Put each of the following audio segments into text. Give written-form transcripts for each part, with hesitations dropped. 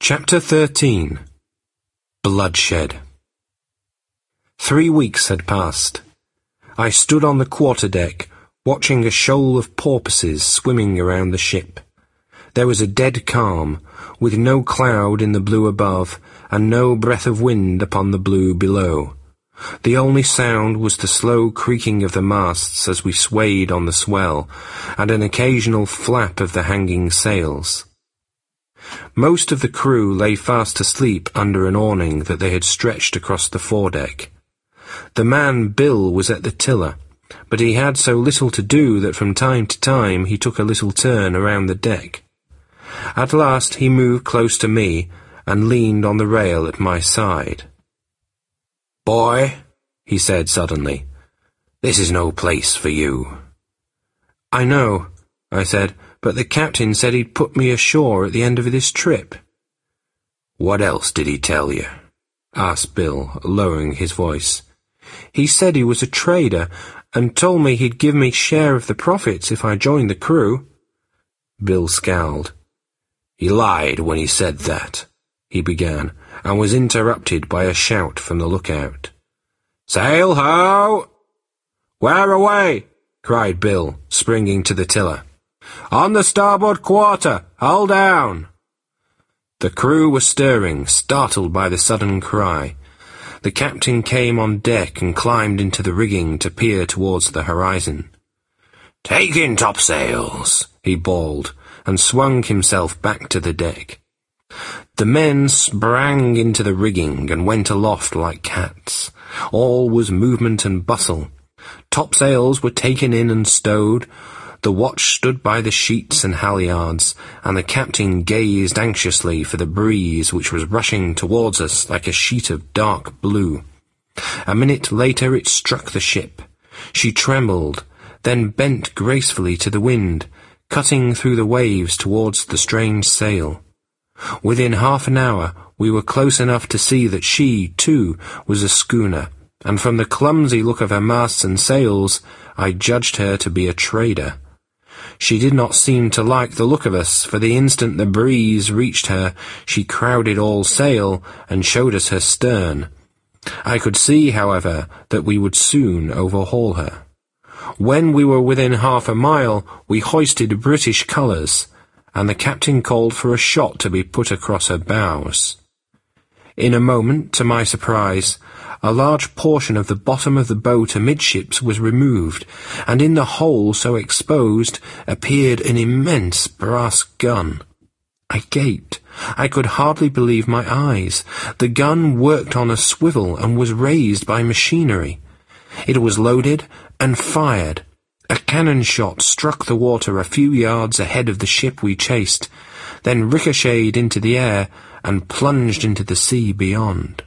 Chapter 13. Bloodshed. 3 weeks had passed. I stood on the quarterdeck, watching a shoal of porpoises swimming around the ship. There was a dead calm, with no cloud in the blue above, and no breath of wind upon the blue below. The only sound was the slow creaking of the masts as we swayed on the swell, and an occasional flap of the hanging sails. Most of the crew lay fast asleep under an awning that they had stretched across the foredeck. The man Bill was at the tiller, but he had so little to do that from time to time he took a little turn around the deck. At last he moved close to me and leaned on the rail at my side. "Boy," he said suddenly, "this is no place for you." "I know," I said, "but the captain said he'd put me ashore at the end of this trip." "What else did he tell you?" asked Bill, lowering his voice. "He said he was a trader, and told me he'd give me share of the profits if I joined the crew." Bill scowled. "He lied when he said that," he began, and was interrupted by a shout from the lookout. "Sail ho!" "Where away?" cried Bill, springing to the tiller. "On the starboard quarter! Hull down!" The crew were stirring, startled by the sudden cry. The captain came on deck and climbed into the rigging to peer towards the horizon. "Take in topsails!" he bawled, and swung himself back to the deck. The men sprang into the rigging and went aloft like cats. All was movement and bustle. Topsails were taken in and stowed. The watch stood by the sheets and halyards, and the captain gazed anxiously for the breeze which was rushing towards us like a sheet of dark blue. A minute later it struck the ship. She trembled, then bent gracefully to the wind, cutting through the waves towards the strange sail. Within half an hour we were close enough to see that she, too, was a schooner, and from the clumsy look of her masts and sails, I judged her to be a trader. She did not seem to like the look of us, for the instant the breeze reached her, she crowded all sail and showed us her stern. I could see, however, that we would soon overhaul her. When we were within half a mile, we hoisted British colours, and the captain called for a shot to be put across her bows. In a moment, to my surprise, a large portion of the bottom of the boat amidships was removed, and in the hole so exposed appeared an immense brass gun. I gaped. I could hardly believe my eyes. The gun worked on a swivel and was raised by machinery. It was loaded and fired. A cannon shot struck the water a few yards ahead of the ship we chased, then ricocheted into the air and plunged into the sea beyond.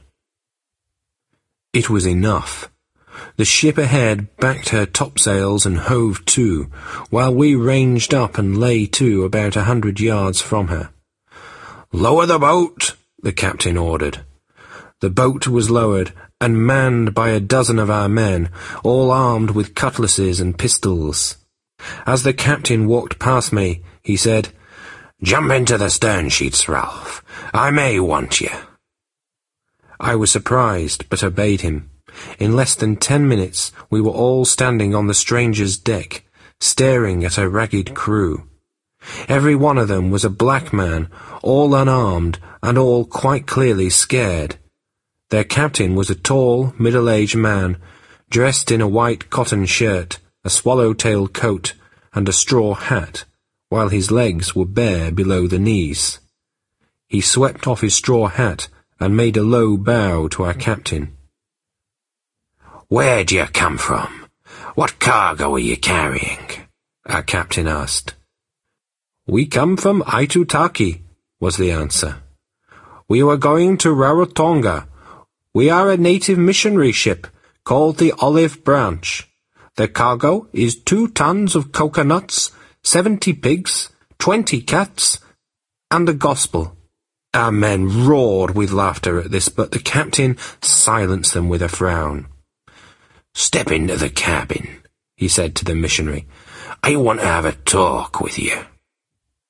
It was enough. The ship ahead backed her topsails and hove to, while we ranged up and lay to about 100 yards from her. "Lower the boat!" the captain ordered. The boat was lowered, and manned by a dozen of our men, all armed with cutlasses and pistols. As the captain walked past me, he said, "Jump into the stern sheets, Ralph. I may want you." I was surprised, but obeyed him. In less than 10 minutes, we were all standing on the stranger's deck, staring at a ragged crew. Every one of them was a black man, all unarmed, and all quite clearly scared. Their captain was a tall, middle-aged man, dressed in a white cotton shirt, a swallow-tailed coat, and a straw hat, while his legs were bare below the knees. He swept off his straw hat and made a low bow to our captain. "Where do you come from? What cargo are you carrying?" our captain asked. "We come from Aitutaki," was the answer. "We were going to Rarotonga. We are a native missionary ship called the Olive Branch. The cargo is 2 tons of coconuts, 70 pigs, 20 cats, and the gospel." Our men roared with laughter at this, but the captain silenced them with a frown. "Step into the cabin," he said to the missionary. "I want to have a talk with you."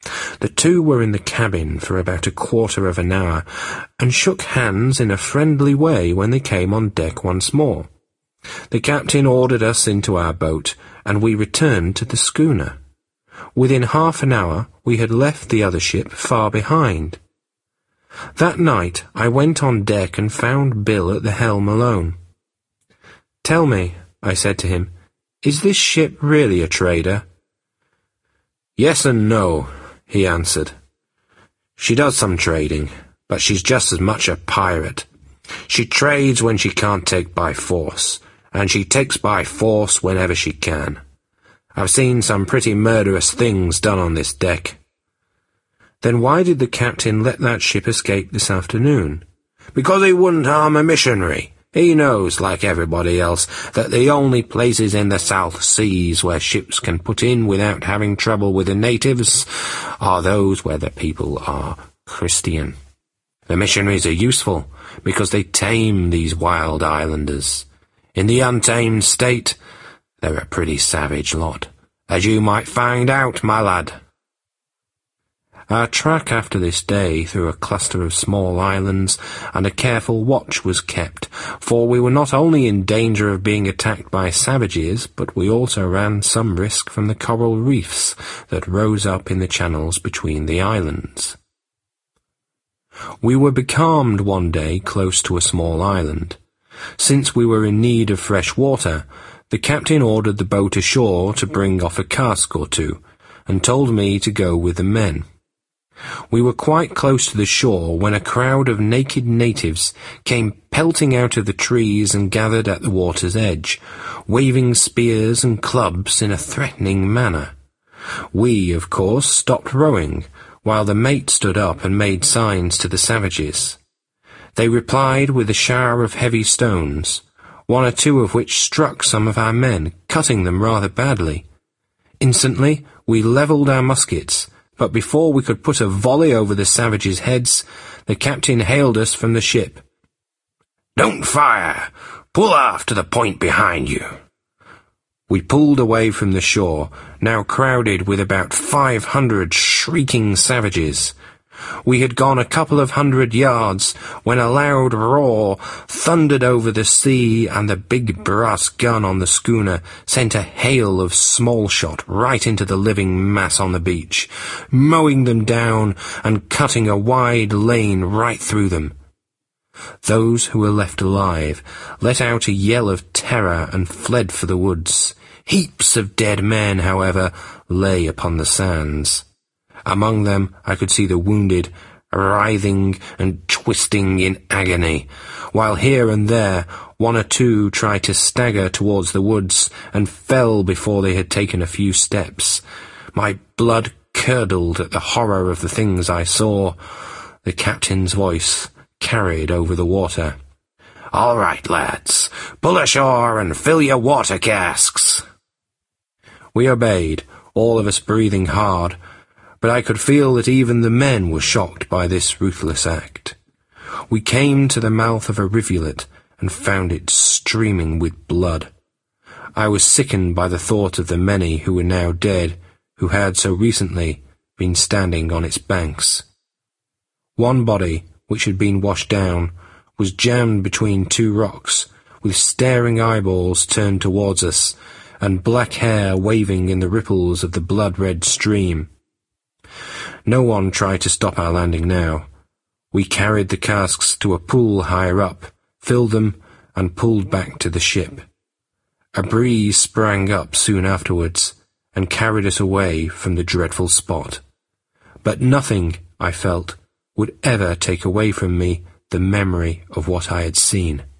The two were in the cabin for about a quarter of an hour, and shook hands in a friendly way when they came on deck once more. The captain ordered us into our boat, and we returned to the schooner. Within half an hour we had left the other ship far behind. That night I went on deck and found Bill at the helm alone. "Tell me," I said to him, "is this ship really a trader?" "Yes and no," he answered. "She does some trading, but she's just as much a pirate. She trades when she can't take by force, and she takes by force whenever she can. I've seen some pretty murderous things done on this deck." "Then why did the captain let that ship escape this afternoon?" "Because he wouldn't harm a missionary. He knows, like everybody else, that the only places in the South Seas where ships can put in without having trouble with the natives are those where the people are Christian. The missionaries are useful because they tame these wild islanders. In the untamed state, they're a pretty savage lot, as you might find out, my lad." Our track after this day through a cluster of small islands and a careful watch was kept, for we were not only in danger of being attacked by savages, but we also ran some risk from the coral reefs that rose up in the channels between the islands. We were becalmed one day close to a small island. Since we were in need of fresh water, the captain ordered the boat ashore to bring off a cask or two, and told me to go with the men. We were quite close to the shore when a crowd of naked natives came pelting out of the trees and gathered at the water's edge, waving spears and clubs in a threatening manner. We, of course, stopped rowing, while the mate stood up and made signs to the savages. They replied with a shower of heavy stones, one or two of which struck some of our men, cutting them rather badly. Instantly we levelled our muskets, but before we could put a volley over the savages' heads, the captain hailed us from the ship. "Don't fire! Pull off to the point behind you." We pulled away from the shore, now crowded with about 500 shrieking savages. We had gone a couple of 100 yards when a loud roar thundered over the sea, and the big brass gun on the schooner sent a hail of small shot right into the living mass on the beach, mowing them down and cutting a wide lane right through them. Those who were left alive let out a yell of terror and fled for the woods. Heaps of dead men, however, lay upon the sands. Among them I could see the wounded, writhing and twisting in agony, while here and there one or two tried to stagger towards the woods and fell before they had taken a few steps. My blood curdled at the horror of the things I saw. The captain's voice carried over the water. "All right, lads, pull ashore and fill your water casks." We obeyed, all of us breathing hard, but I could feel that even the men were shocked by this ruthless act. We came to the mouth of a rivulet and found it streaming with blood. I was sickened by the thought of the many who were now dead, who had so recently been standing on its banks. One body, which had been washed down, was jammed between two rocks, with staring eyeballs turned towards us, and black hair waving in the ripples of the blood-red stream. No one tried to stop our landing now. We carried the casks to a pool higher up, filled them, and pulled back to the ship. A breeze sprang up soon afterwards, and carried us away from the dreadful spot. But nothing, I felt, would ever take away from me the memory of what I had seen.